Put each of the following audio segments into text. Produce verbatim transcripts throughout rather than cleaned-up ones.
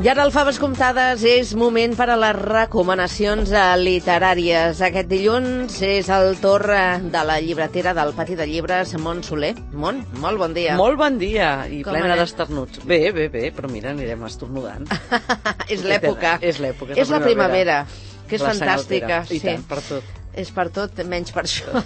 ara al Faves Comptades és moment per a les recomanacions literàries. Aquest dilluns és el torn de la llibretera del Pati de Llibres, Mont Soler. Mont, molt bon dia. Molt bon dia, i Com plena anem? d'esternuts. Bé, bé, bé, però mira, anirem estornudant. És l'època. És l'època. És la primavera, que és La sang fantàstica. altera. I tant, per tot. És per tot, menys per això.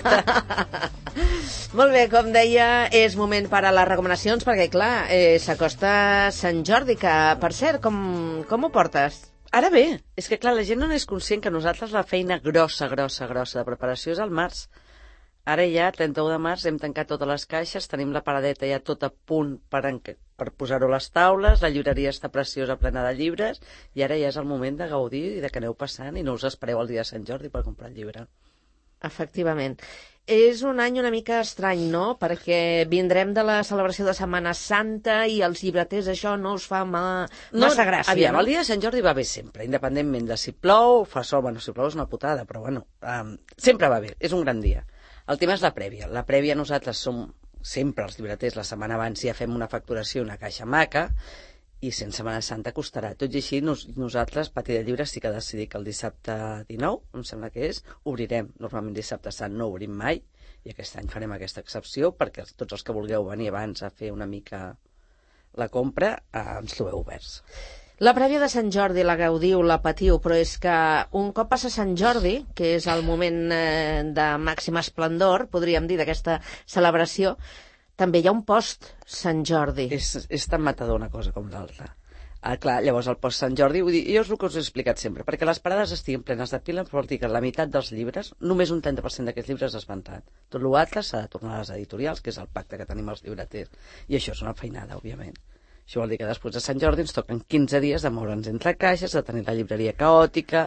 Exacte. Molt bé, com deia, és moment per a les recomanacions, perquè, clar, eh, s'acosta Sant Jordi, que, per cert, com, com ho portes? Ara bé, és que clar, la gent no n'és conscient que nosaltres la feina grossa, grossa, grossa de preparació és al març. Ara ja, trenta-u de març, hem tancat totes les caixes, tenim la paradeta ja tot a punt per, en... per posar-ho a les taules, la llibreria està preciosa, plena de llibres, i ara ja és el moment de gaudir i de que aneu passant i no us espereu el dia de Sant Jordi per comprar el llibre. Efectivament. És un any una mica estrany, no? Perquè vindrem de la celebració de Setmana Santa i els llibreters això no us fa ma... No, massa gràcia, aviam, no? el dia de Sant Jordi va bé sempre, independentment de si plou, fa sol, bueno, si plou és una putada, però bueno, um, sempre va bé, és un gran dia. El tema és la prèvia. La prèvia nosaltres som sempre els llibreters, la setmana abans ja fem una facturació, una caixa maca, i sense Setmana Santa costarà. Tot i així, nos, nosaltres, Pati de Llibres, sí que decidit que el dissabte dinou, em sembla que és, obrirem. Normalment dissabte sant no obrim mai, i aquest any farem aquesta excepció, perquè tots els que vulgueu venir abans a fer una mica la compra, eh, ens trobeu oberts. La prèvia de Sant Jordi la gaudiu, la patiu, però és que un cop passa Sant Jordi, que és el moment eh, de màxim esplendor, podríem dir, d'aquesta celebració, també hi ha un post Sant Jordi. És, és tan matador una cosa com l'altra. Ah, clar, llavors el post Sant Jordi, vull dir, jo és el que us he explicat sempre, perquè les parades estiguin plenes de pila, vol dir que la meitat dels llibres, només un trenta per cent d'aquests llibres es van. Tot l'altre s'ha de tornar a les editorials, que és el pacte que tenim els llibreters. I això és una feinada, òbviament. Això vol dir que després de Sant Jordi ens toquen quinze dies de moure'ns entre caixes, de tenir la llibreria caòtica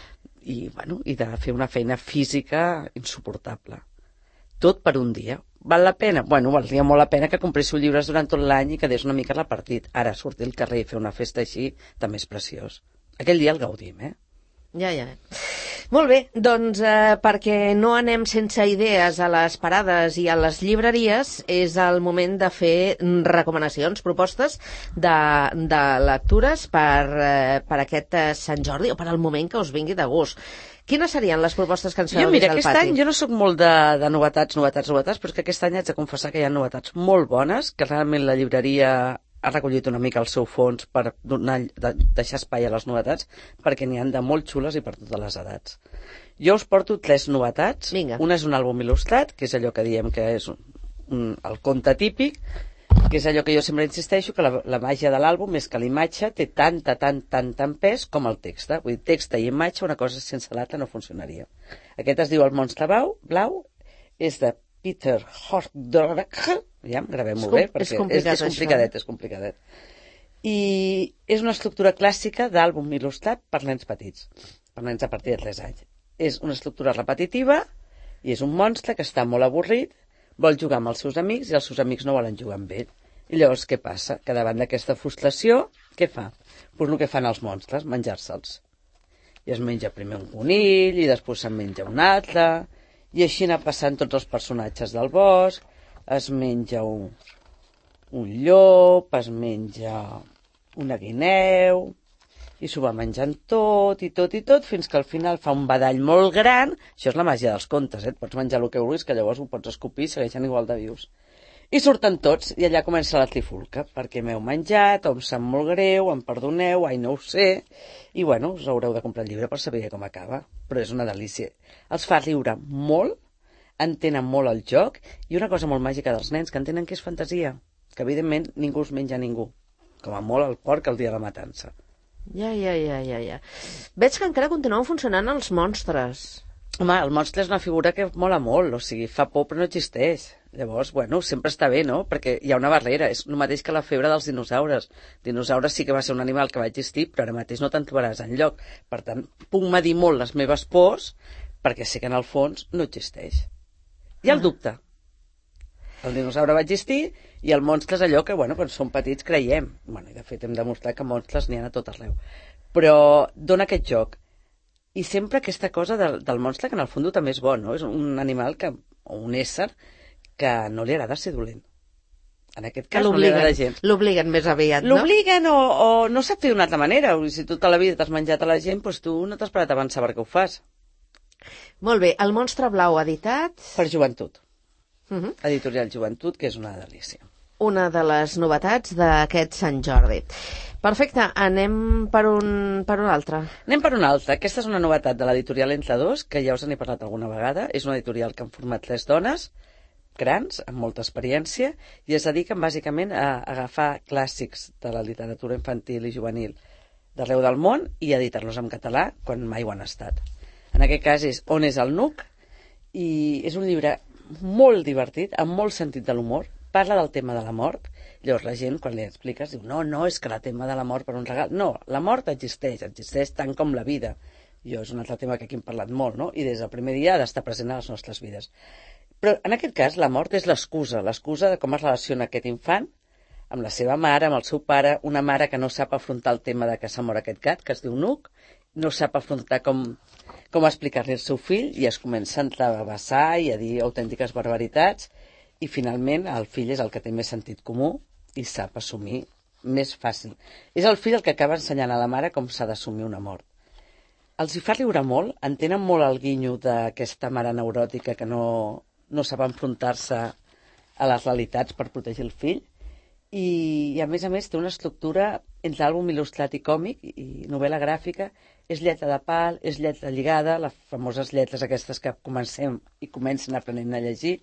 i, bueno, i de fer una feina física insuportable. Tot per un dia. Val la pena? Bueno, valdria molt la pena que compréssiu llibres durant tot l'any i que des una mica repartit. Ara, sortir al carrer i fer una festa així també és preciós. Aquell dia el gaudim, eh? Ja, ja. Molt bé, doncs eh, perquè no anem sense idees a les parades i a les llibreries, és el moment de fer recomanacions, propostes de, de lectures per, eh, per aquest eh, Sant Jordi o per al moment que us vingui de gust. Quines serien les propostes que ens feu Jo, mira, des del aquest pati? any jo no sóc molt de, de novetats, novetats, novetats, però és que aquest any haig de confessar que hi ha novetats molt bones, que realment la llibreria ha recollit una mica el seu fons per donar, de, deixar espai a les novetats, perquè n'hi han de molt xules i per totes les edats. Jo us porto tres novetats. Vinga. Una és un àlbum il·lustrat, que és allò que diem que és un, un, el conte típic, que és allò que jo sempre insisteixo, que la, la màgia de l'àlbum és que la imatge té tanta, tant, tant, tant pes com el text. Vull dir, text i imatge, una cosa sense l'altra no funcionaria. Aquest es diu El monstre blau, blau és de Peter Hordorach, ja, gravem-ho bé, perquè és complicat, és, és complicadet, això. és complicadet. I és una estructura clàssica d'àlbum il·lustrat per nens petits, per nens a partir de tres anys. És una estructura repetitiva i és un monstre que està molt avorrit, vol jugar amb els seus amics i els seus amics no volen jugar amb ell. I llavors què passa? Que davant d'aquesta frustració, què fa? Pues el que fan els monstres, menjar-se'ls. I es menja primer un conill i després se'n menja un altre, i així anar passant tots els personatges del bosc, es menja un, un llop, es menja una guineu, i s'ho va menjant tot, i tot, i tot, fins que al final fa un badall molt gran. Això és la màgia dels contes, eh? Et pots menjar el que vulguis, que llavors ho pots escopir i segueixen igual de vius. I surten tots, i allà comença la trifulca, perquè m'heu menjat, o em sap molt greu, em perdoneu, ai, no ho sé, i bueno, us haureu de comprar el llibre per saber com acaba, però és una delícia. Els fa riure molt, entenen molt el joc, i una cosa molt màgica dels nens, que entenen que és fantasia, que evidentment ningú es menja a ningú, com a molt el porc el dia de la matança. Ja, ja, ja, ja, ja. Veig que encara continuen funcionant els monstres. Home, el monstre és una figura que mola molt, o sigui, fa por però no existeix. Llavors, bueno, sempre està bé, no? Perquè hi ha una barrera, és el mateix que la febre dels dinosaures. Dinosaures sí que va ser un animal que va existir, però ara mateix no te'n trobaràs enlloc. Per tant, puc medir molt les meves pors, perquè sé que en el fons no existeix. I el dubte. El dinosaure va existir i el monstre és allò que, bueno, quan som petits creiem. Bueno, i de fet hem demostrat que monstres n'hi ha a tot arreu. Però dona aquest joc. I sempre aquesta cosa del, del monstre, que en el fons també és bo, no? És un animal que, o un ésser que no li agrada ser dolent. En aquest cas no li agrada gens. L'obliguen més aviat, no? L'obliguen o, o no sap fer d'una altra manera. Si tota la vida t'has menjat a la gent, doncs tu no t'has parat abans saber què ho fas. Molt bé, El monstre blau editat... Per Joventut. Uh -huh. Editorial Joventut, que és una delícia. Una de les novetats d'aquest Sant Jordi. Perfecte, anem per un, per un altre. Anem per un altre. Aquesta és una novetat de l'editorial Entre dos, que ja us n'he parlat alguna vegada. És una editorial que han format tres dones, grans, amb molta experiència, i es dediquen bàsicament a agafar clàssics de la literatura infantil i juvenil d'arreu del món i editar-los en català quan mai ho han estat. En aquest cas és On és el Nuc, i és un llibre molt divertit, amb molt sentit de l'humor, parla del tema de la mort. Llavors la gent, quan li expliques, diu no, no, és que el tema de la mort per un regal... No, la mort existeix, existeix tant com la vida. Jo és un altre tema que aquí hem parlat molt, no? I des del primer dia ha d'estar present a les nostres vides. Però en aquest cas la mort és l'excusa, l'excusa de com es relaciona aquest infant amb la seva mare, amb el seu pare, una mare que no sap afrontar el tema de que s'ha mort aquest gat, que es diu Nuc, no sap afrontar com, com explicar-li al seu fill, i es comença a entrevessar i a dir autèntiques barbaritats, i finalment el fill és el que té més sentit comú i sap assumir més fàcil. És el fill el que acaba ensenyant a la mare com s'ha d'assumir una mort. Els hi fa riure molt, entenen molt el guinyo d'aquesta mare neuròtica que no, no sap enfrontar-se a les realitats per protegir el fill, i, i a més a més té una estructura entre àlbum il·lustrat i còmic i novel·la gràfica. És lletra de pal, és lletra lligada, les famoses lletres aquestes que comencem i comencen aprenent a llegir,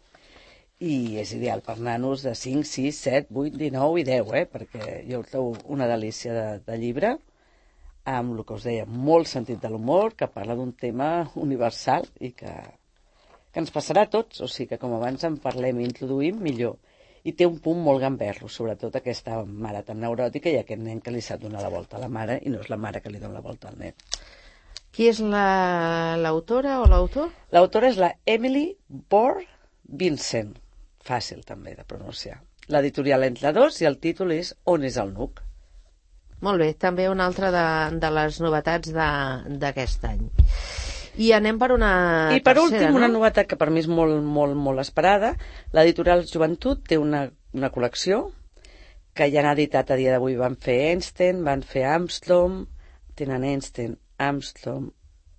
i és ideal per nanos de cinc, sis, set, vuit, dinou i deu, eh? Perquè jo el trobo una delícia de, de llibre, amb el que us deia, molt sentit de l'humor, que parla d'un tema universal i que, que ens passarà a tots, o sigui que com abans en parlem i introduïm, millor. I té un punt molt gamberro, sobretot aquesta mare tan neuròtica i aquest nen que li sap donar la volta a la mare i no és la mare que li dona la volta al nen. Qui és l'autora la, o l'autor? L'autora és la Emily Bohr Vincent. Fàcil també de pronunciar. L'editorial Entre dos i el títol és On és el Nuc. Molt bé, també una altra de, de les novetats d'aquest any. I anem per una I per tercera, últim, no? una novetat que per mi és molt, molt, molt esperada. L'editorial Joventut té una, una col·lecció que ja han editat a dia d'avui. Van fer Einstein, van fer Armstrong, tenen Einstein, Armstrong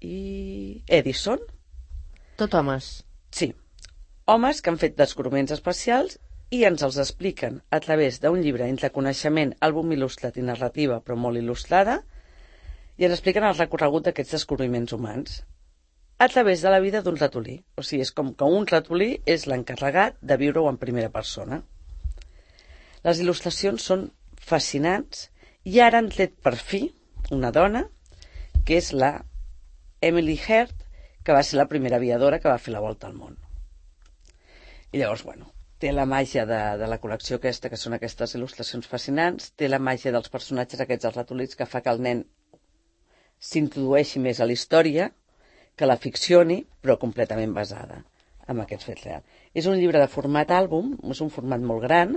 i Edison. Tot homes. Sí, homes que han fet descobriments especials i ens els expliquen a través d'un llibre entre coneixement, àlbum il·lustrat i narrativa, però molt il·lustrada, i ens expliquen el recorregut d'aquests descobriments humans a través de la vida d'un ratolí. O sigui, és com que un ratolí és l'encarregat de viure-ho en primera persona. Les il·lustracions són fascinants i ara han tret per fi una dona, que és la Emily Heard, que va ser la primera aviadora que va fer la volta al món. I llavors, bueno, té la màgia de, de la col·lecció aquesta, que són aquestes il·lustracions fascinants, té la màgia dels personatges aquests, els ratolins, que fa que el nen s'introdueixi més a la història, que la ficcioni, però completament basada en aquest fet real. És un llibre de format àlbum, és un format molt gran,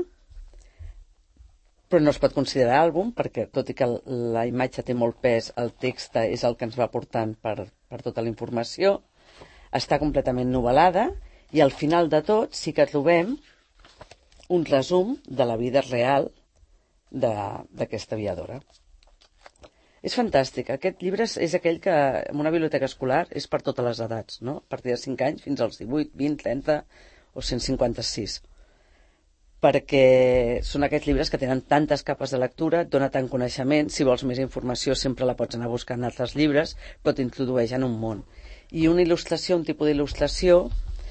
però no es pot considerar àlbum, perquè tot i que la imatge té molt pes, el text és el que ens va portant per, per tota la informació, està completament novel·lada, i al final de tot sí que trobem un resum de la vida real d'aquesta aviadora. És fantàstic. Aquest llibre és, és aquell que en una biblioteca escolar és per totes les edats, no? A partir de cinc anys fins als divuit, vint, trenta o cent cinquanta-sis. Perquè són aquests llibres que tenen tantes capes de lectura, et dona tant coneixement, si vols més informació sempre la pots anar buscant en altres llibres, però t'introdueix en un món. I una il·lustració, un tipus d'il·lustració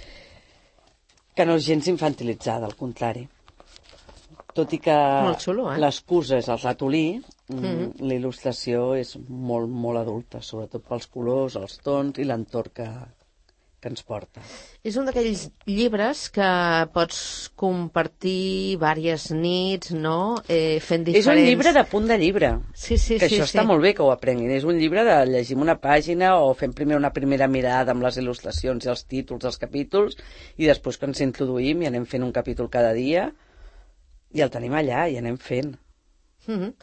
que no és gens infantilitzada, al contrari. Tot i que xulo, eh? l'excusa és el ratolí, Mm-hmm. la il·lustració és molt, molt adulta, sobretot pels colors, els tons i l'entorn que, que ens porta. És un d'aquells llibres que pots compartir diverses nits, no? Eh, fent diferents... És un llibre de punt de llibre. Sí, sí, que sí, això sí. està molt bé que ho aprenguin. És un llibre de llegir una pàgina o fem primer una primera mirada amb les il·lustracions i els títols dels capítols i després que ens introduïm i anem fent un capítol cada dia i el tenim allà i anem fent. Mm-hmm.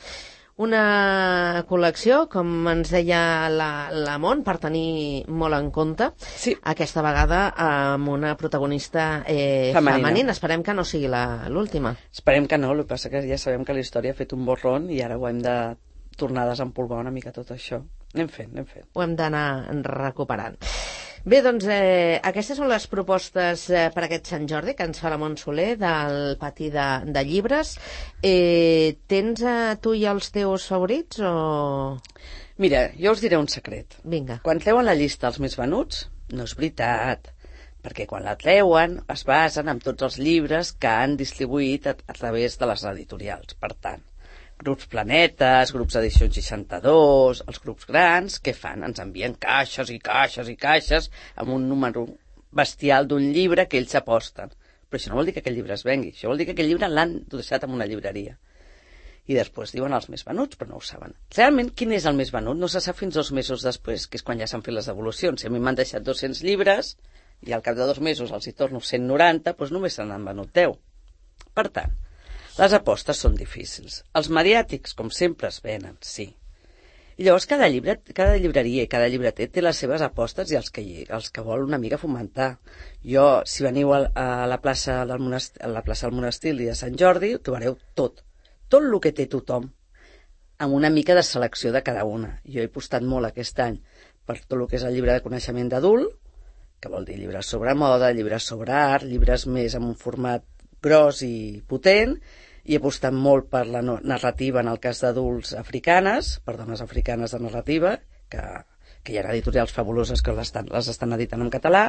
Una col·lecció, com ens deia la, la Mont, per tenir molt en compte, Sí. aquesta vegada amb una protagonista eh, Femenina. femenina. Esperem que no sigui la- l'última. Esperem que no, el que passa que ja sabem que la història ha fet un borrón i ara ho hem de tornar a desempolvar una mica tot això. Anem fent, anem fent. Ho hem d'anar recuperant. Bé, doncs, eh, aquestes són les propostes eh, per aquest Sant Jordi que ens fa la Mont Soler del pati de, de llibres. Eh, tens eh, tu i els teus favorits o...? Mira, jo us diré un secret. Vinga. Quan treuen la llista dels més venuts, no és veritat, perquè quan la treuen es basen en tots els llibres que han distribuït a, a través de les editorials. Per tant, grups Planetes, grups Edicions seixanta-dos, els grups grans, què fan? Ens envien caixes i caixes i caixes amb un número bestial d'un llibre que ells aposten. Però això no vol dir que aquell llibre es vengui, això vol dir que aquell llibre l'han deixat en una llibreria. I després diuen els més venuts, però no ho saben. Realment, quin és el més venut? No se sap fins dos mesos després, que és quan ja s'han fet les devolucions. Si a mi m'han deixat dos-cents llibres i al cap de dos mesos els hi torno cent noranta, doncs només se n'han venut deu. Per tant, les apostes són difícils. Els mediàtics, com sempre, es venen, sí. I llavors cada, llibre, cada llibreria i cada llibreter té les seves apostes i els que, els que vol una mica fomentar. Jo, si veniu a, a, la, plaça del monestir, a la plaça del Monestir i de Sant Jordi, ho trobareu tot. Tot el que té tothom, amb una mica de selecció de cada una. Jo he apostat molt aquest any per tot el que és el llibre de coneixement d'adult, que vol dir llibres sobre moda, llibres sobre art, llibres més en un format gros i potent, i he apostat molt per la narrativa en el cas d'adults africanes, per dones africanes de narrativa, que, que hi ha editorials fabuloses que les estan, les estan editant en català.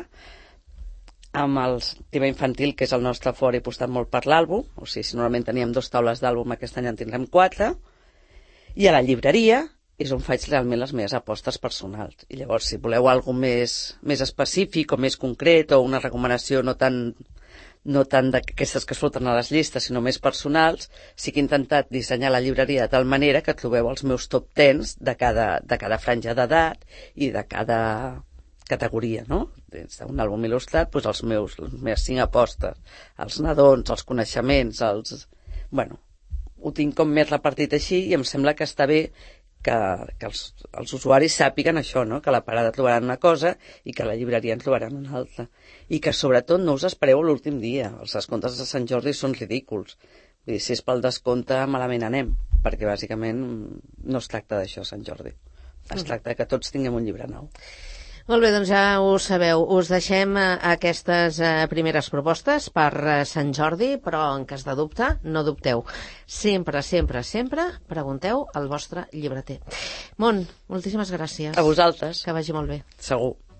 Amb el tema infantil, que és el nostre fort, he apostat molt per l'àlbum, o sigui, si normalment teníem dues taules d'àlbum, aquest any en tindrem quatre, i a la llibreria és on faig realment les meves apostes personals. I llavors, si voleu alguna més, més específic o més concret, o una recomanació no tan, no tant d'aquestes que surten a les llistes, sinó més personals, sí que he intentat dissenyar la llibreria de tal manera que trobeu els meus top tens de cada, de cada franja d'edat i de cada categoria, no? Des d'un àlbum il·lustrat, doncs els meus, les meves cinc apostes, els nadons, els coneixements, els... Bueno, ho tinc com més repartit així i em sembla que està bé que, que els, els usuaris sàpiguen això, no? Que a la parada trobaran una cosa i que a la llibreria en trobaran una altra. I que sobretot no us espereu l'últim dia. Els descomptes de Sant Jordi són ridículs. Vull dir, si és pel descompte, malament anem, perquè bàsicament no es tracta d'això, Sant Jordi. Es tracta que tots tinguem un llibre nou. Molt bé, doncs ja ho sabeu. Us deixem eh, aquestes eh, primeres propostes per eh, Sant Jordi, però en cas de dubte, no dubteu. Sempre, sempre, sempre pregunteu al vostre llibreter. Mont, moltíssimes gràcies. A vosaltres. Que vagi molt bé. Segur.